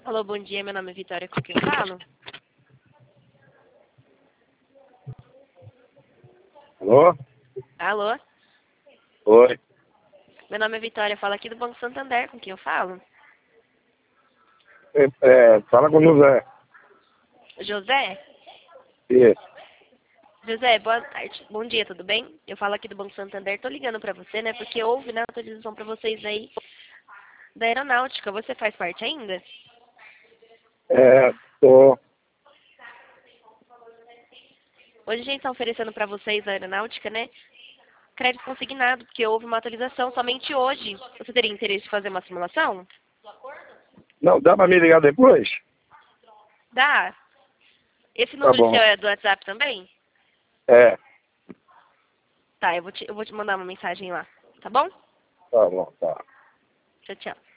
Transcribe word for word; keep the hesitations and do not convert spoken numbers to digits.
Alô, bom dia, meu nome é Vitória, com quem eu falo? Alô? Alô? Oi. Meu nome é Vitória, falo aqui do Banco Santander, com quem eu falo? É, é, fala com o José. José? Isso. José, boa tarde. Bom dia, tudo bem? Eu falo aqui do Banco Santander, tô ligando pra você, né, porque houve, né, atualização pra vocês aí da aeronáutica. Você faz parte ainda? É, tô. Hoje a gente tá oferecendo pra vocês a aeronáutica, né, crédito consignado, porque houve uma atualização somente hoje. Você teria interesse em fazer uma simulação? Não, dá pra me ligar depois? Dá. Esse Tá número seu bom. é do WhatsApp também? É, Tá, eu vou te, eu vou te mandar uma mensagem lá, tá bom? tá bom, tá. Tchau, tchau.